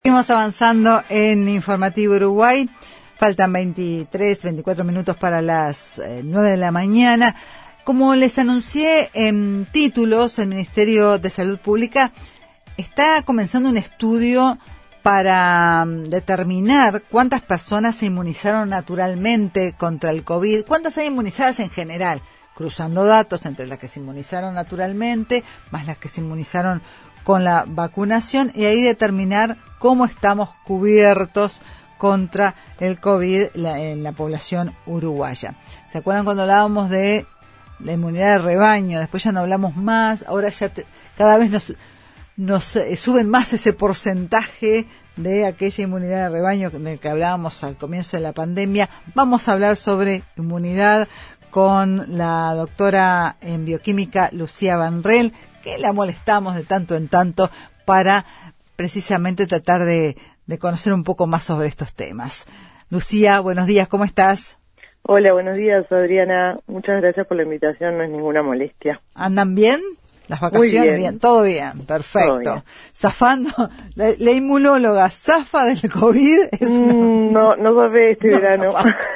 Seguimos avanzando en Informativo Uruguay. Faltan 24 minutos para las 9 de la mañana. Como les anuncié en títulos, el Ministerio de Salud Pública está comenzando un estudio para determinar cuántas personas se inmunizaron naturalmente contra el COVID, cuántas hay inmunizadas en general, cruzando datos entre las que se inmunizaron naturalmente, más las que se inmunizaron con la vacunación, y ahí determinar cómo estamos cubiertos contra el COVID en la población uruguaya. ¿Se acuerdan cuando hablábamos de la inmunidad de rebaño? Después ya no hablamos más, ahora ya cada vez nos suben más ese porcentaje de aquella inmunidad de rebaño del que hablábamos al comienzo de la pandemia. Vamos a hablar sobre inmunidad con la doctora en bioquímica Lucía Vanrel, que la molestamos de tanto en tanto para precisamente tratar de conocer un poco más sobre estos temas. Lucía, buenos días, ¿cómo estás? Hola, buenos días, Adriana. Muchas gracias por la invitación, no es ninguna molestia. ¿Andan bien? ¿Las vacaciones? Bien, todo bien, perfecto. Todo bien. Zafando, la inmunóloga zafa del COVID. No zafé este verano.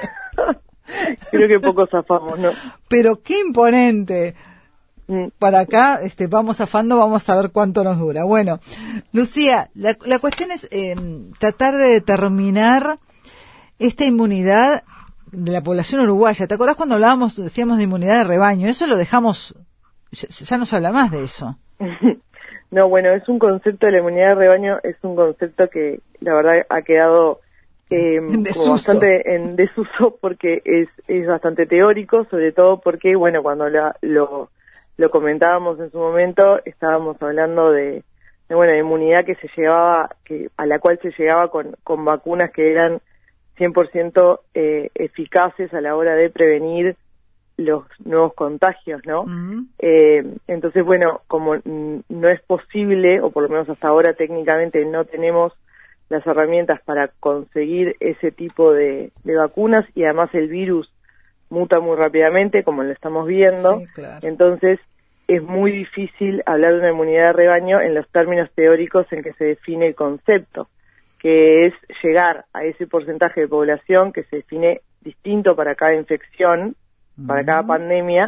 Creo que poco zafamos, ¿no? Pero qué imponente. Para acá vamos zafando, vamos a ver cuánto nos dura. Bueno, Lucía, la cuestión es tratar de determinar esta inmunidad de la población uruguaya. ¿Te acordás cuando decíamos de inmunidad de rebaño? Eso lo dejamos, ya no se habla más de eso. No, bueno, es un concepto de la inmunidad de rebaño, es un concepto que la verdad ha quedado como bastante en desuso, porque es bastante teórico, sobre todo porque, bueno, cuando lo comentábamos en su momento, estábamos hablando de inmunidad a la cual se llegaba con vacunas que eran 100% eficaces a la hora de prevenir los nuevos contagios, ¿no? Uh-huh. Entonces, bueno, como no es posible, o por lo menos hasta ahora técnicamente no tenemos las herramientas para conseguir ese tipo de vacunas, y además el virus muta muy rápidamente, como lo estamos viendo. Sí, claro. Entonces es muy difícil hablar de una inmunidad de rebaño en los términos teóricos en que se define el concepto, que es llegar a ese porcentaje de población que se define distinto para cada infección, para cada pandemia,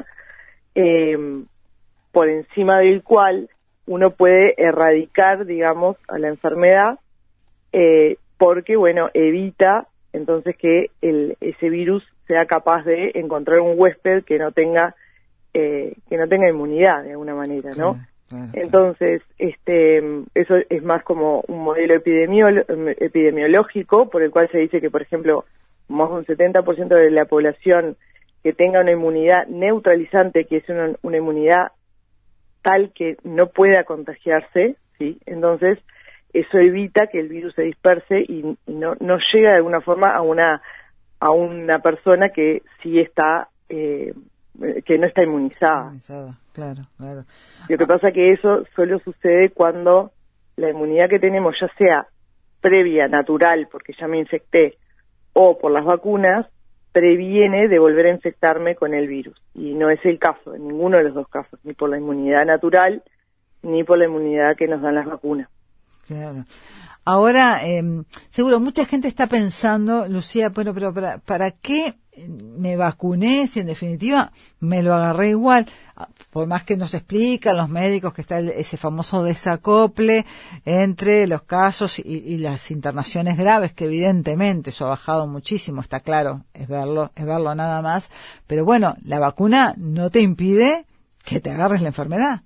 por encima del cual uno puede erradicar, digamos, a la enfermedad, porque, bueno, evita entonces que ese virus sea capaz de encontrar un huésped que no tenga inmunidad de alguna manera, ¿no? Claro. Entonces, eso es más como un modelo epidemiológico, por el cual se dice que, por ejemplo, más de un 70% de la población que tenga una inmunidad neutralizante, que es una inmunidad tal que no pueda contagiarse, ¿sí? Entonces, eso evita que el virus se disperse y no llega de alguna forma a una persona que sí está que no está inmunizada. Claro. Lo que pasa que eso solo sucede cuando la inmunidad que tenemos, ya sea previa, natural, porque ya me infecté, o por las vacunas, previene de volver a infectarme con el virus. Y no es el caso, en ninguno de los dos casos, ni por la inmunidad natural, ni por la inmunidad que nos dan las vacunas. Claro. Ahora, seguro mucha gente está pensando, Lucía, bueno, pero ¿para qué me vacuné si en definitiva me lo agarré igual? Por más que nos explican los médicos que está ese famoso desacople entre los casos y las internaciones graves, que evidentemente eso ha bajado muchísimo, está claro, es verlo nada más, pero bueno, la vacuna no te impide que te agarres la enfermedad.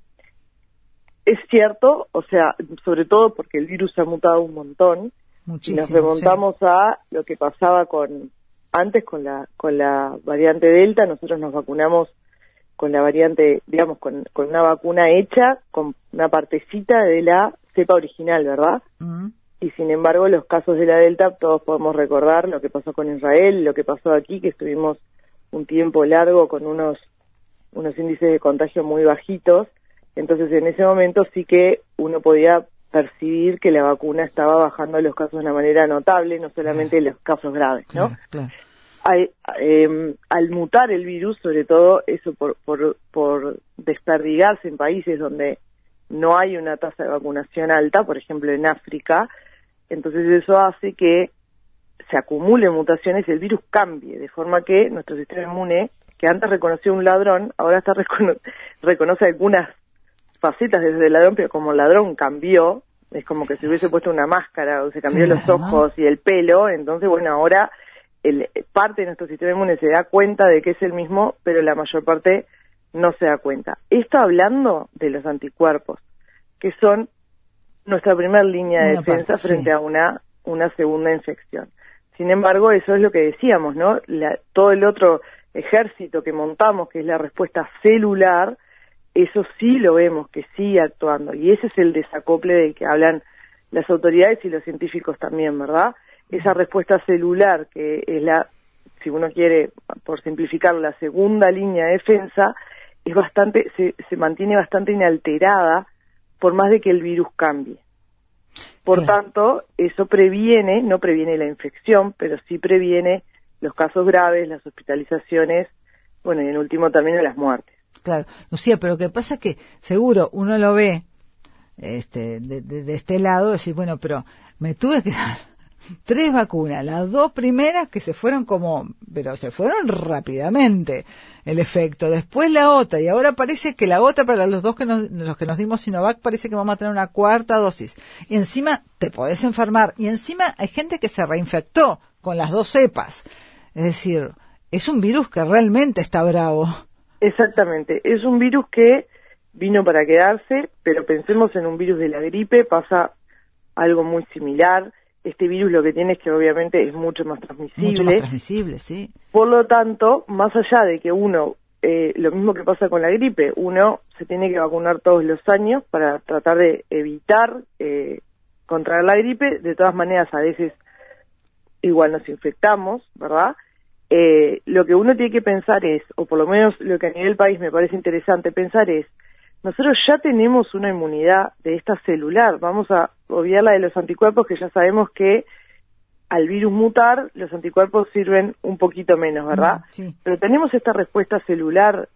Es cierto, o sea, sobre todo porque el virus ha mutado un montón. Muchísimo, nos remontamos a lo que pasaba antes con la variante Delta. Nosotros nos vacunamos con la variante, digamos, con una vacuna hecha con una partecita de la cepa original, ¿verdad? Uh-huh. Y sin embargo, los casos de la Delta, todos podemos recordar lo que pasó con Israel, lo que pasó aquí, que estuvimos un tiempo largo con unos índices de contagio muy bajitos. Entonces, en ese momento sí que uno podía percibir que la vacuna estaba bajando los casos de una manera notable, no solamente los casos graves, ¿no? Claro. Al mutar el virus, sobre todo eso por desperdigarse en países donde no hay una tasa de vacunación alta, por ejemplo en África, entonces eso hace que se acumulen mutaciones y el virus cambie, de forma que nuestro sistema inmune, que antes reconoció un ladrón, ahora reconoce algunas facetas de ese ladrón, pero como el ladrón cambió, es como que se hubiese puesto una máscara o se cambió los ojos y el pelo, entonces bueno, ahora parte de nuestro sistema inmune se da cuenta de que es el mismo, pero la mayor parte no se da cuenta. Esto hablando de los anticuerpos, que son nuestra primera línea de defensa frente a una segunda infección. Sin embargo, eso es lo que decíamos, ¿no? Todo el otro ejército que montamos, que es la respuesta celular, eso sí lo vemos, que sigue actuando. Y ese es el desacople del que hablan las autoridades y los científicos también, ¿verdad? Esa respuesta celular, que es si uno quiere, por simplificar, la segunda línea de defensa, es se mantiene bastante inalterada por más de que el virus cambie. Por tanto, eso no previene la infección, pero sí previene los casos graves, las hospitalizaciones, bueno, y en último término las muertes. Claro, Lucía, pero lo que pasa es que seguro uno lo ve de este lado, decir, bueno, pero me tuve que dar 3 vacunas, las 2 primeras que se fueron pero se fueron rápidamente el efecto, después la otra, y ahora parece que la otra para los que nos dimos Sinovac parece que vamos a tener una 4ª dosis, y encima te podés enfermar, y encima hay gente que se reinfectó con las 2 cepas, es decir, es un virus que realmente está bravo. Exactamente, es un virus que vino para quedarse, pero pensemos en un virus de la gripe, pasa algo muy similar. Este virus lo que tiene es que obviamente es mucho más transmisible. Mucho más transmisible, sí. Por lo tanto, más allá de que uno, lo mismo que pasa con la gripe, uno se tiene que vacunar todos los años para tratar de evitar contraer la gripe. De todas maneras, a veces igual nos infectamos, ¿verdad? Lo que uno tiene que pensar es, o por lo menos lo que a nivel país me parece interesante pensar es, nosotros ya tenemos una inmunidad de esta celular, vamos a obviar la de los anticuerpos, que ya sabemos que al virus mutar, los anticuerpos sirven un poquito menos, ¿verdad? Sí. Pero tenemos esta respuesta celular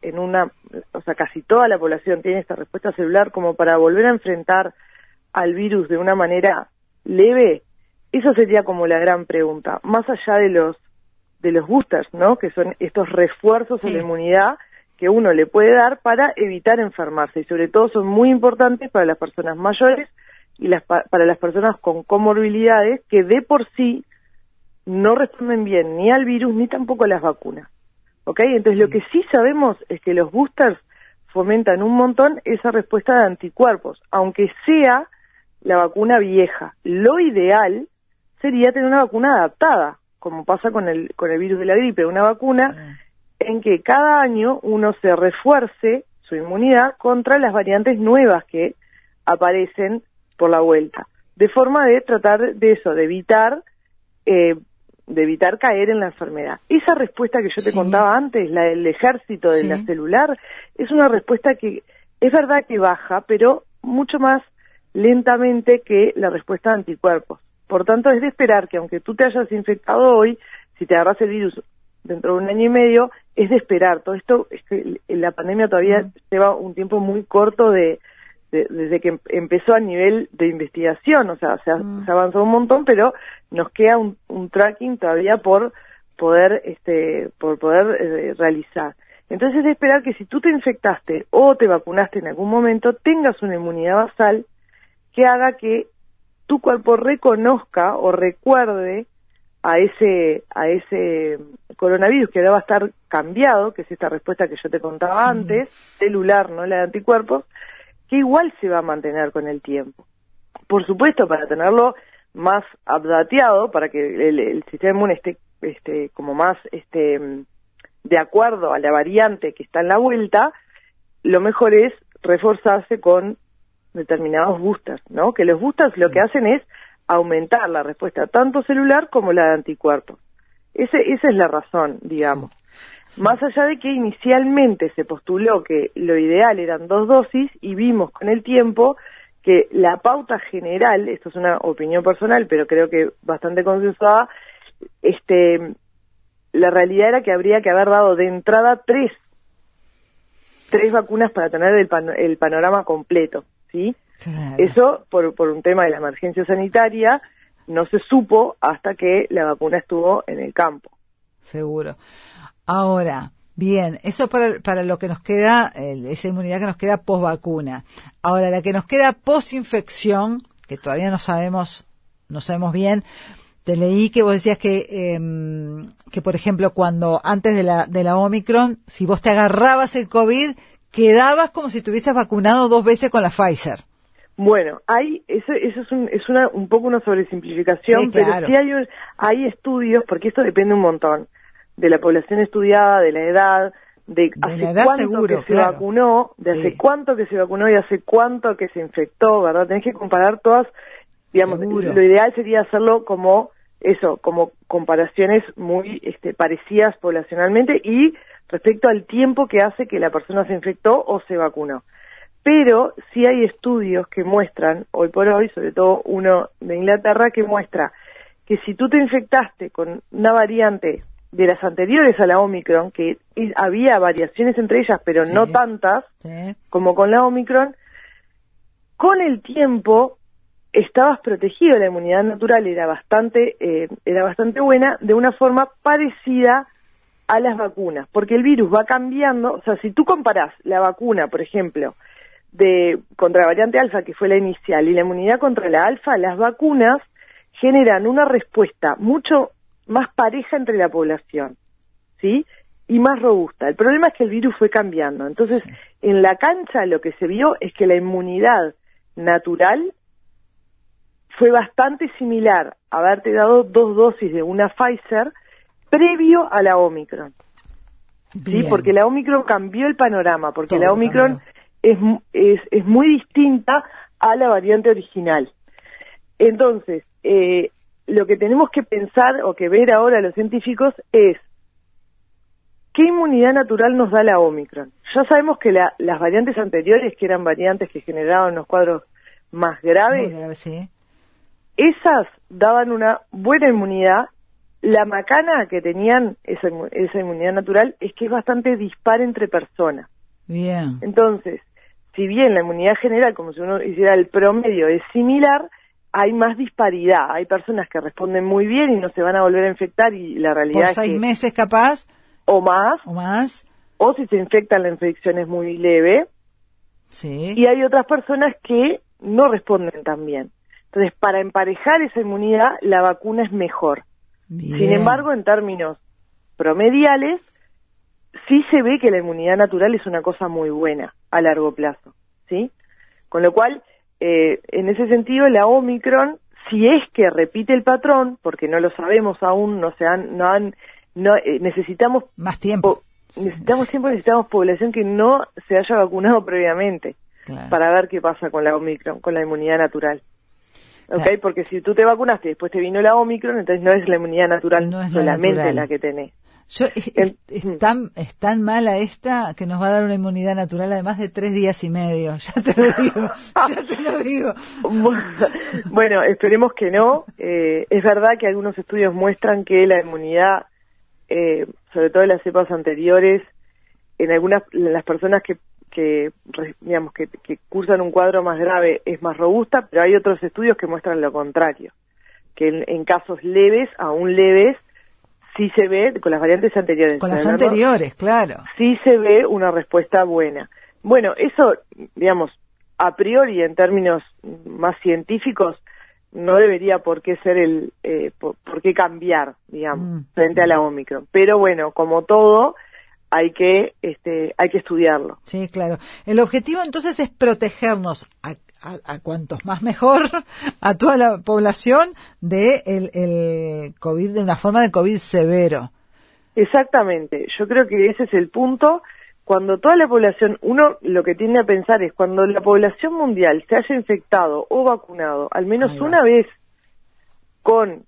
casi toda la población tiene esta respuesta celular como para volver a enfrentar al virus de una manera leve. Eso sería como la gran pregunta, más allá de los boosters, ¿no? Que son estos refuerzos en la inmunidad que uno le puede dar para evitar enfermarse, y sobre todo son muy importantes para las personas mayores y para las personas con comorbilidades que de por sí no responden bien ni al virus ni tampoco a las vacunas, ¿ok? Entonces lo que sí sabemos es que los boosters fomentan un montón esa respuesta de anticuerpos, aunque sea la vacuna vieja. Lo ideal sería tener una vacuna adaptada, como pasa con el virus de la gripe, una vacuna en que cada año uno se refuerce su inmunidad contra las variantes nuevas que aparecen por la vuelta, de forma de tratar de eso, de evitar caer en la enfermedad. Esa respuesta que yo te contaba antes, la del ejército de la celular, es una respuesta que es verdad que baja, pero mucho más lentamente que la respuesta de anticuerpos. Por tanto, es de esperar que aunque tú te hayas infectado hoy, si te agarras el virus dentro de 1 año y medio, es de esperar. Todo esto, es que la pandemia todavía lleva un tiempo muy corto desde que empezó a nivel de investigación, o sea, se avanzó un montón, pero nos queda un tracking todavía por poder realizar. Entonces es de esperar que si tú te infectaste o te vacunaste en algún momento, tengas una inmunidad basal que haga que tu cuerpo reconozca o recuerde a ese coronavirus que ahora va a estar cambiado, que es esta respuesta que yo te contaba antes, celular, no la de anticuerpos, que igual se va a mantener con el tiempo. Por supuesto, para tenerlo más updateado, para que el sistema inmune esté como más de acuerdo a la variante que está en la vuelta, lo mejor es reforzarse con determinados boosters, ¿no? Que los boosters lo que hacen es aumentar la respuesta tanto celular como la de anticuerpos. Esa es la razón, digamos. Más allá de que inicialmente se postuló que lo ideal eran 2 dosis y vimos con el tiempo que la pauta general, esto es una opinión personal, pero creo que bastante consensuada, la realidad era que habría que haber dado de entrada 3 vacunas para tener el panorama completo, ¿sí? Claro. Eso por un tema de la emergencia sanitaria, no se supo hasta que la vacuna estuvo en el campo. Seguro. Ahora, bien, eso para lo que nos queda, esa inmunidad que nos queda post vacuna. Ahora, la que nos queda post infección, que todavía no sabemos bien. Te leí que vos decías que por ejemplo, cuando antes de la Omicron, si vos te agarrabas el COVID, quedabas como si te hubieses vacunado 2 veces con la Pfizer. Bueno, eso es un poco una sobresimplificación, sí, claro. Pero sí hay estudios, porque esto depende un montón de la población estudiada, de la edad, de hace cuánto seguro, que se vacunó, de hace cuánto que se vacunó y hace cuánto que se infectó, ¿verdad? Tenés que comparar todas, digamos, seguro. Lo ideal sería hacerlo como comparaciones muy parecidas poblacionalmente y respecto al tiempo que hace que la persona se infectó o se vacunó. Pero sí hay estudios que muestran, hoy por hoy, sobre todo uno de Inglaterra, que muestra que si tú te infectaste con una variante de las anteriores a la Omicron, que había variaciones entre ellas, pero no tantas como con la Omicron, con el tiempo estabas protegido, la inmunidad natural era bastante buena, de una forma parecida a las vacunas, porque el virus va cambiando. O sea, si tú comparás la vacuna, por ejemplo, contra la variante alfa, que fue la inicial, y la inmunidad contra la alfa, las vacunas generan una respuesta mucho más pareja entre la población, ¿sí? Y más robusta. El problema es que el virus fue cambiando. Entonces, en la cancha lo que se vio es que la inmunidad natural fue bastante similar a haberte dado 2 dosis de una Pfizer previo a la Omicron. Bien. ¿Sí? Porque la Omicron cambió el panorama, porque la Omicron es muy distinta a la variante original. Entonces, lo que tenemos que pensar o que ver ahora los científicos es ¿qué inmunidad natural nos da la Omicron? Ya sabemos que las variantes anteriores, que eran variantes que generaban unos cuadros más graves, esas daban una buena inmunidad. La macana que tenían esa inmunidad natural es que es bastante dispar entre personas. Bien. Entonces, si bien la inmunidad general, como si uno hiciera el promedio, es similar, hay más disparidad. Hay personas que responden muy bien y no se van a volver a infectar, y la realidad es que... ¿Por 6 meses capaz? O más. O si se infectan, la infección es muy leve. Sí. Y hay otras personas que no responden tan bien. Entonces, para emparejar esa inmunidad, la vacuna es mejor. Bien. Sin embargo, en términos promediales, sí se ve que la inmunidad natural es una cosa muy buena a largo plazo, ¿sí? Con lo cual, en ese sentido, la Omicron, si es que repite el patrón, porque no lo sabemos aún, necesitamos más tiempo. Necesitamos población que no se haya vacunado previamente, claro, para ver qué pasa con la Omicron, con la inmunidad natural. ¿Ok? Claro. Porque si tú te vacunaste y después te vino la Omicron, entonces no es la inmunidad natural solamente la que tenés. Es tan mala esta que nos va a dar una inmunidad natural además de 3 días y medio. Ya te lo digo. Bueno, esperemos que no. Es verdad que algunos estudios muestran que la inmunidad, sobre todo en las cepas anteriores, en las personas que cursan un cuadro más grave es más robusta, pero hay otros estudios que muestran lo contrario, que en casos leves, aún leves, sí se ve, con las variantes anteriores. Con las anteriores, claro. Sí se ve una respuesta buena. Bueno, eso, digamos, a priori, en términos más científicos, no debería por qué ser por qué cambiar, digamos, frente a la Omicron. Pero bueno, como todo, hay que estudiarlo. Sí, claro. El objetivo entonces es protegernos a cuantos más mejor, a toda la población de el COVID, de una forma de COVID severo. Exactamente. Yo creo que ese es el punto. Cuando toda la población, uno lo que tiende a pensar es cuando la población mundial se haya infectado o vacunado al menos una vez con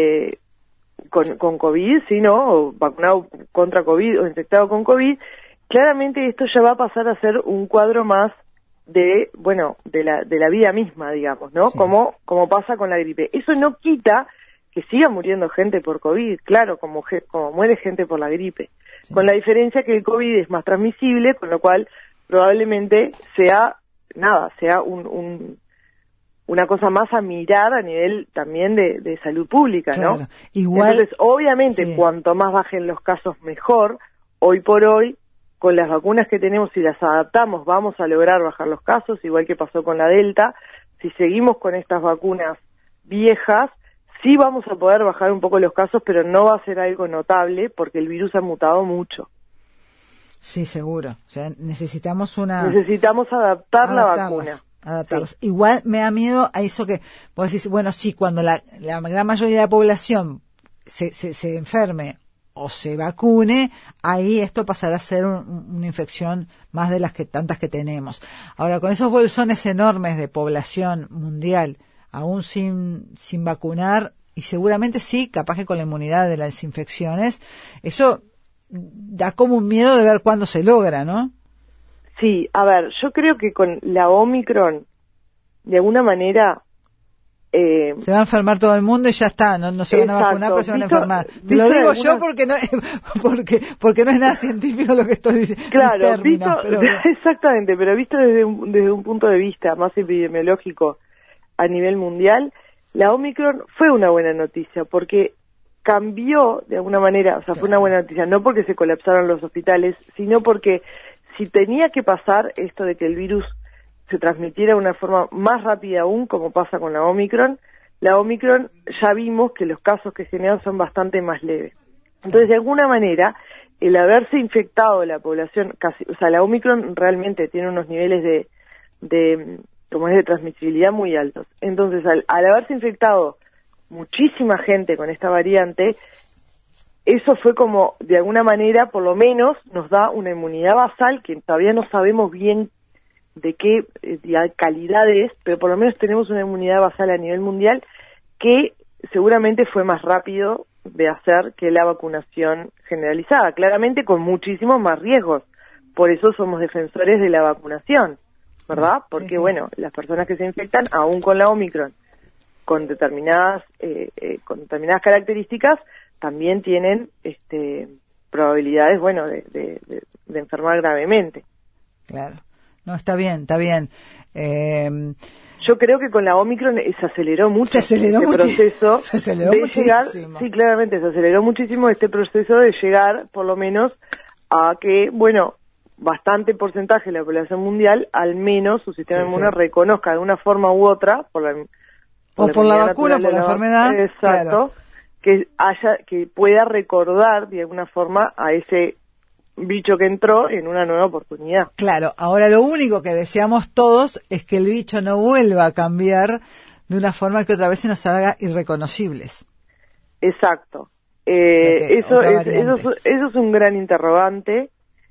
COVID, ¿sí, no? O vacunado contra COVID o infectado con COVID, claramente esto ya va a pasar a ser un cuadro más de la vida misma, digamos, ¿no? Sí. Como pasa con la gripe. Eso no quita que siga muriendo gente por COVID, claro, como muere gente por la gripe, sí, con la diferencia que el COVID es más transmisible, con lo cual probablemente sea una cosa más a mirar a nivel también de salud pública, claro. ¿no? Igual, entonces, obviamente, sí, cuanto más bajen los casos, mejor. Hoy por hoy, con las vacunas que tenemos, si las adaptamos, vamos a lograr bajar los casos, igual que pasó con la Delta. Si seguimos con estas vacunas viejas, sí vamos a poder bajar un poco los casos, pero no va a ser algo notable porque el virus ha mutado mucho. sí, seguro. O sea, necesitamos adaptar la vacuna. Adaptarlas. Sí. Igual me da miedo a eso que vos decís, bueno, sí, cuando la gran mayoría de la población se enferme o se vacune, ahí esto pasará a ser una infección más de las tantas que tenemos. Ahora, con esos bolsones enormes de población mundial, aún sin vacunar, y seguramente sí, capaz que con la inmunidad de las infecciones, eso da como un miedo de ver cuándo se logra, ¿no? Sí, a ver, yo creo que con la Omicron, de alguna manera... se va a enfermar todo el mundo y ya está, no se van a vacunar, pero se van a enfermar. Te lo digo yo porque no es nada científico lo que estoy diciendo. Claro, exactamente, pero visto desde un punto de vista más epidemiológico a nivel mundial, la Omicron fue una buena noticia porque cambió de alguna manera, o sea, fue una buena noticia, no porque se colapsaron los hospitales, sino porque si tenía que pasar esto de que el virus se transmitiera de una forma más rápida aún, como pasa con la Omicron ya vimos que los casos que generan son bastante más leves. Entonces, de alguna manera, el haberse infectado la población, o sea, la Omicron realmente tiene unos niveles de transmisibilidad muy altos. Entonces, al haberse infectado muchísima gente con esta variante, eso fue como, de alguna manera, por lo menos, nos da una inmunidad basal que todavía no sabemos bien de qué calidad es, pero por lo menos tenemos una inmunidad basal a nivel mundial que seguramente fue más rápido de hacer que la vacunación generalizada, claramente con muchísimos más riesgos. Por eso somos defensores de la vacunación, ¿verdad? Porque, sí. Bueno, las personas que se infectan, aún con la Omicron, con determinadas características, también tienen probabilidades, bueno, de enfermar gravemente. Claro. No, está bien. Yo creo que con la Omicron se aceleró mucho proceso de llegar, sí, claramente se aceleró muchísimo este proceso de llegar, por lo menos, a que, bueno, bastante porcentaje de la población mundial, al menos su sistema inmune reconozca de una forma u otra, por la vacuna, por la enfermedad, exacto, claro. que pueda recordar de alguna forma a ese bicho que entró en una nueva oportunidad. Claro, ahora lo único que deseamos todos es que el bicho no vuelva a cambiar de una forma que otra vez se nos haga irreconocibles. Exacto. Eso es un gran interrogante.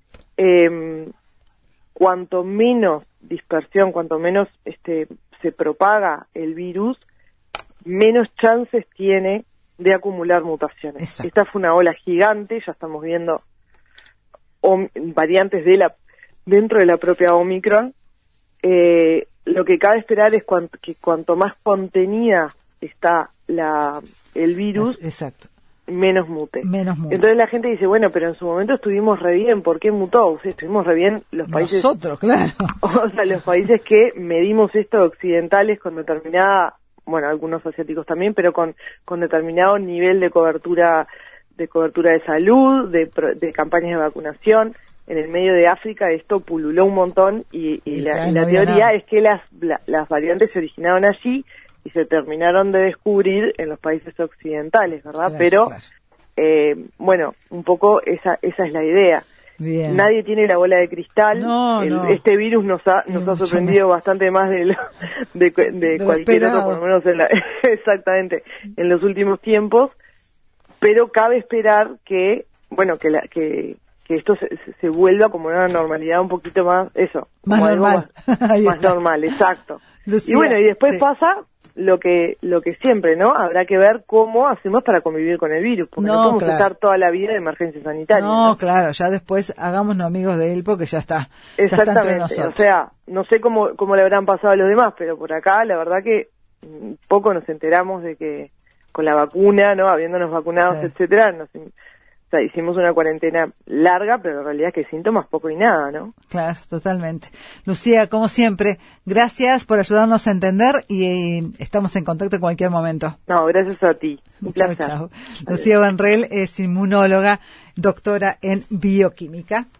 Cuanto menos dispersión, cuanto menos se propaga el virus, menos chances tiene de acumular mutaciones. Exacto. Esta fue una ola gigante, ya estamos viendo variantes dentro de la propia Omicron. Lo que cabe esperar es que cuanto más contenida está el virus, exacto, menos mute. Entonces la gente dice, bueno, pero en su momento estuvimos re bien, ¿por qué mutó? O sea, estuvimos re bien los países... Nosotros, claro. O sea, los países que medimos esto occidentales con determinada, bueno, algunos asiáticos también, pero con determinado nivel de cobertura de salud, de campañas de vacunación. En el medio de África esto pululó un montón y la teoría es que las variantes se originaron allí y se terminaron de descubrir en los países occidentales, ¿verdad? Pero, bueno, un poco esa es la idea. Bien. Nadie tiene la bola de cristal. No. Este virus nos ha sorprendido bastante más de cualquier otro, por lo menos exactamente, en los últimos tiempos. Pero cabe esperar que, bueno, que esto se vuelva como una normalidad un poquito más, más normal. Más normal, exacto. Lucía, y bueno, y después pasa lo que siempre, ¿no? Habrá que ver cómo hacemos para convivir con el virus, porque no podemos estar toda la vida de emergencia sanitaria. No, claro, ya después hagámonos amigos de él porque ya está. Exactamente, ya está entre nosotros. O sea, no sé cómo le habrán pasado a los demás, pero por acá la verdad que poco nos enteramos de que con la vacuna, ¿no? Habiéndonos vacunados, etcétera, O sea, hicimos una cuarentena larga, pero en realidad que síntomas poco y nada, ¿no? Claro, totalmente. Lucía, como siempre, gracias por ayudarnos a entender y estamos en contacto en cualquier momento. No, gracias a ti. Un placer. Chau. Lucía Vanrell es inmunóloga, doctora en bioquímica.